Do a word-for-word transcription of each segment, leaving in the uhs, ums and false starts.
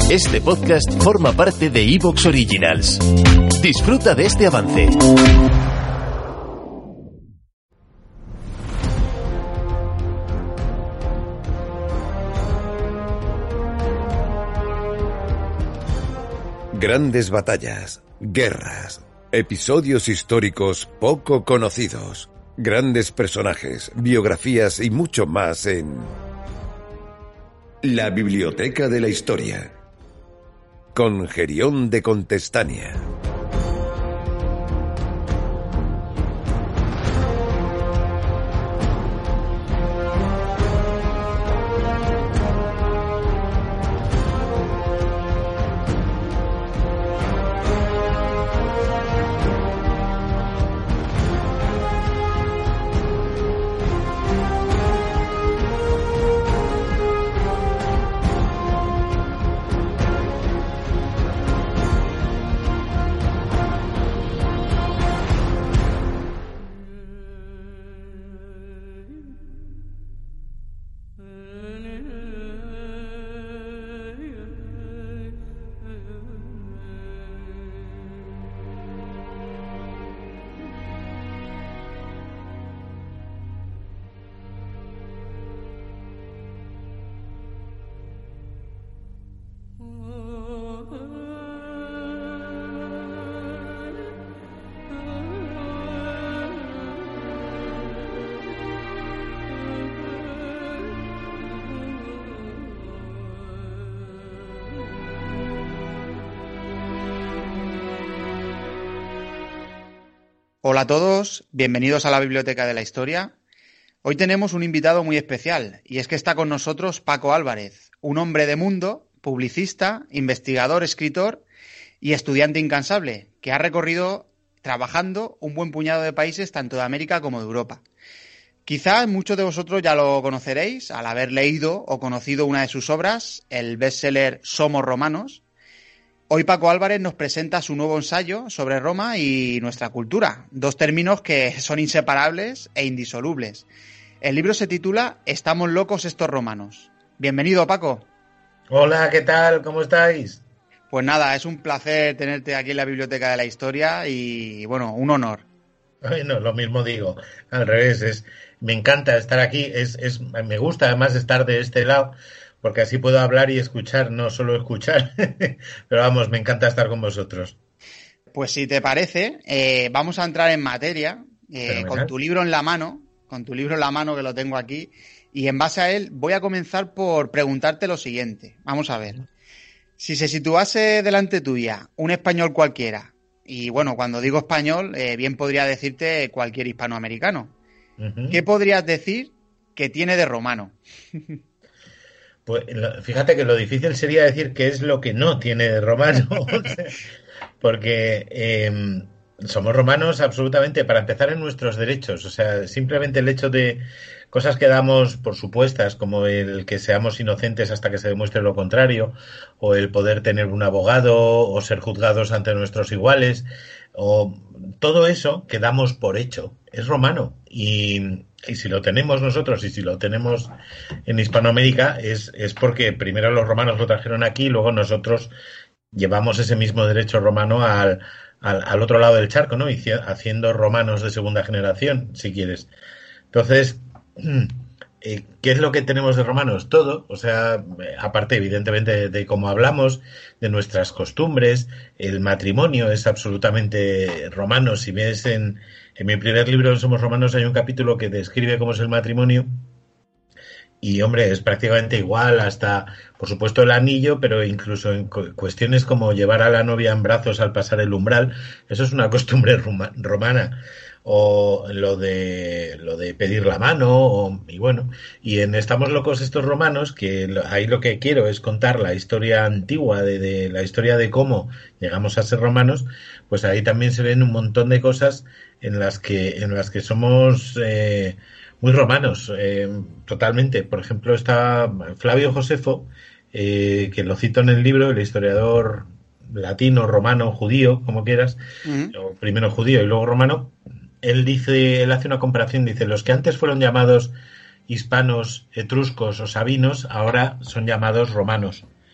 Este podcast forma parte de iVoox Originals. Disfruta de este avance. Grandes batallas, guerras, episodios históricos poco conocidos, grandes personajes, biografías y mucho más en La Biblioteca de la Historia, con Gerión de Contestania. Hola a todos, bienvenidos a la Biblioteca de la Historia. Hoy tenemos un invitado muy especial y es que está con nosotros Paco Álvarez, un hombre de mundo, publicista, investigador, escritor y estudiante incansable que ha recorrido trabajando un buen puñado de países tanto de América como de Europa. Quizás muchos de vosotros ya lo conoceréis al haber leído o conocido una de sus obras, el bestseller Somos Romanos. Hoy Paco Álvarez nos presenta su nuevo ensayo sobre Roma y nuestra cultura, dos términos que son inseparables e indisolubles. El libro se titula Estamos locos estos romanos. Bienvenido, Paco. Hola, ¿qué tal? ¿Cómo estáis? Pues nada, es un placer tenerte aquí en la Biblioteca de la Historia y, bueno, un honor. Bueno, lo mismo digo, al revés, es, me encanta estar aquí, es, es, me gusta además estar de este lado, porque así puedo hablar y escuchar, no solo escuchar. Pero vamos, me encanta estar con vosotros. Pues si te parece, eh, vamos a entrar en materia, eh, con tu libro en la mano, con tu libro en la mano que lo tengo aquí, y en base a él voy a comenzar por preguntarte lo siguiente. Vamos a ver. Si se situase delante tuya un español cualquiera, y bueno, cuando digo español, eh, bien podría decirte cualquier hispanoamericano, uh-huh. ¿Qué podrías decir que tiene de romano? Pues fíjate que lo difícil sería decir qué es lo que no tiene de romano, porque eh, somos romanos absolutamente, para empezar, en nuestros derechos. O sea, simplemente el hecho de cosas que damos por supuestas, como el que seamos inocentes hasta que se demuestre lo contrario, o el poder tener un abogado, o ser juzgados ante nuestros iguales, o todo eso que damos por hecho, es romano. Y... Y si lo tenemos nosotros y si lo tenemos en Hispanoamérica es, es porque primero los romanos lo trajeron aquí y luego nosotros llevamos ese mismo derecho romano al, al, al otro lado del charco, ¿no? Y haciendo romanos de segunda generación, si quieres. Entonces, eh, ¿qué es lo que tenemos de romanos? Todo, o sea, aparte evidentemente de, de cómo hablamos, de nuestras costumbres, el matrimonio es absolutamente romano. Si ves en... En mi primer libro, en Somos Romanos, hay un capítulo que describe cómo es el matrimonio y, hombre, es prácticamente igual hasta, por supuesto, el anillo, pero incluso en cuestiones como llevar a la novia en brazos al pasar el umbral, eso es una costumbre roma, romana. O lo de lo de pedir la mano, o, y bueno, y en Estamos locos estos romanos, que ahí lo que quiero es contar la historia antigua, de, de la historia de cómo llegamos a ser romanos, pues ahí también se ven un montón de cosas en las que en las que somos eh, muy romanos, eh, totalmente. Por ejemplo, está Flavio Josefo, eh, que lo cito en el libro, el historiador latino, romano, judío, como quieras, uh-huh. o primero judío y luego romano. Él dice, él hace una comparación, dice, los que antes fueron llamados hispanos, etruscos o sabinos, ahora son llamados romanos.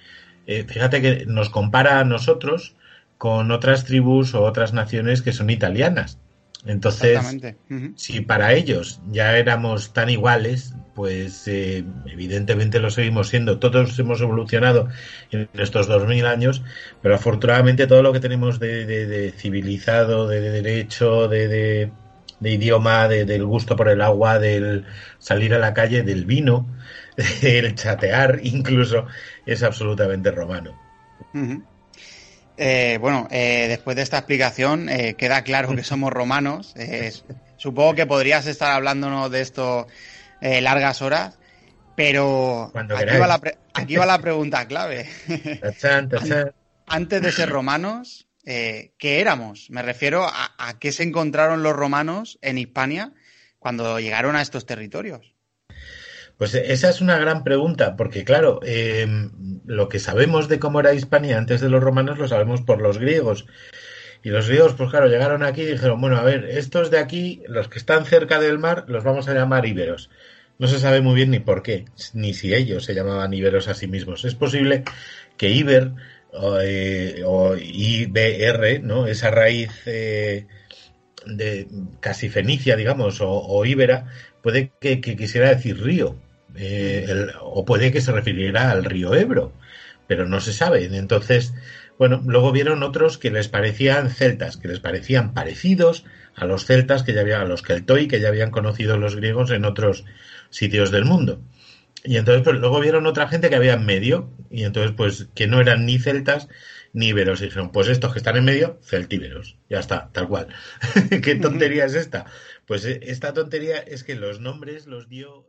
eh, fíjate que nos compara a nosotros con otras tribus o otras naciones que son italianas. Entonces, uh-huh. si para ellos ya éramos tan iguales, pues eh, evidentemente lo seguimos siendo. Todos hemos evolucionado en estos dos mil años, pero afortunadamente todo lo que tenemos de, de, de civilizado, de, de derecho, de, de, de idioma, de, del gusto por el agua, del salir a la calle, del vino, del chatear incluso, es absolutamente romano. Uh-huh. Eh, bueno, eh, después de esta explicación eh, queda claro que somos romanos. Eh, supongo que podrías estar hablándonos de esto eh, largas horas, pero aquí va, la pre- aquí va la pregunta clave. Tachán, tachán. Antes de ser romanos, eh, ¿qué éramos? Me refiero a, a qué se encontraron los romanos en Hispania cuando llegaron a estos territorios. Pues esa es una gran pregunta, porque claro, eh, lo que sabemos de cómo era Hispania antes de los romanos lo sabemos por los griegos. Y los griegos, pues claro, llegaron aquí y dijeron, bueno, a ver, estos de aquí, los que están cerca del mar, los vamos a llamar íberos. No se sabe muy bien ni por qué, ni si ellos se llamaban íberos a sí mismos. Es posible que íber o, eh, o I B R, ¿no? Esa raíz eh, de casi fenicia, digamos, o, o íbera, puede que, que quisiera decir río. Eh, el, o puede que se refiriera al río Ebro, pero no se sabe. Entonces, bueno, luego vieron otros que les parecían celtas, que les parecían parecidos a los celtas que ya habían, a los keltoi que ya habían conocido los griegos en otros sitios del mundo. Y entonces, pues luego vieron otra gente que había en medio, y entonces, pues, que no eran ni celtas ni íberos, y dijeron, pues estos que están en medio, celtíberos. Ya está, tal cual. ¿Qué tontería es esta? Pues esta tontería es que los nombres los dio...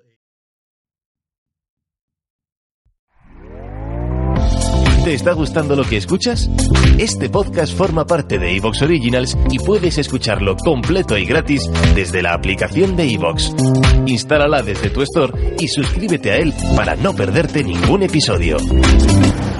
¿Te está gustando lo que escuchas? Este podcast forma parte de iVoox Originals y puedes escucharlo completo y gratis desde la aplicación de iVoox. Instálala desde tu store y suscríbete a él para no perderte ningún episodio.